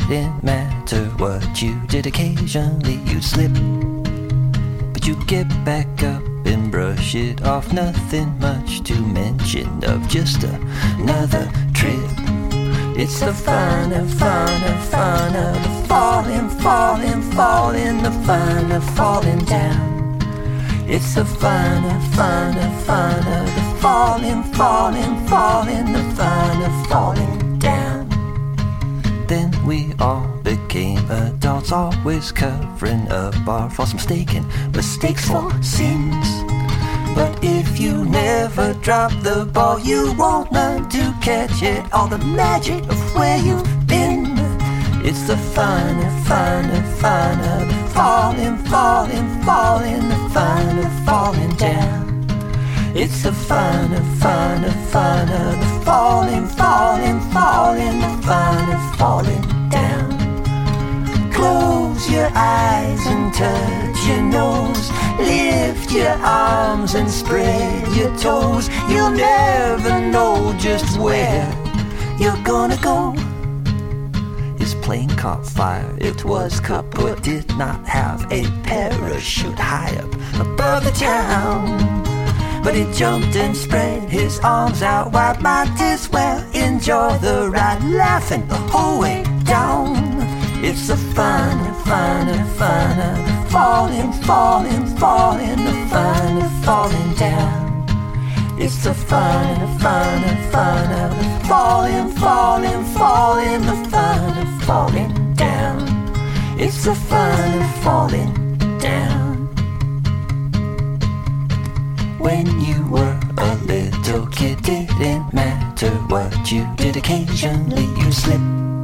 didn't matter what you did. Occasionally you'd slip, but you get back up and brush it off. Nothing much to mention of just another trip. It's the fun of the falling, the fun of falling down. It's the fun of the falling, the fun of falling down. Then we all became adults, always covering up our false mistakes for sins. But if you never drop the ball, you won't learn to catch it. All the magic of where you've been. It's the fun of falling, the fun of falling down. It's the fun of the falling, the fun of falling down. Close your eyes and touch your nose. Lift your arms and spread your toes. You'll never know just where you're gonna go. His plane caught fire, it was cut but did not have a parachute high up above the town. But he jumped and spread his arms out wide. Might as well enjoy the ride, laughing the whole way down. It's the fun of falling, the fun of falling down. It's the fun of falling, the fun of falling down. It's the fun of falling down. When you were a little kid, didn't matter what you did. Occasionally you slipped,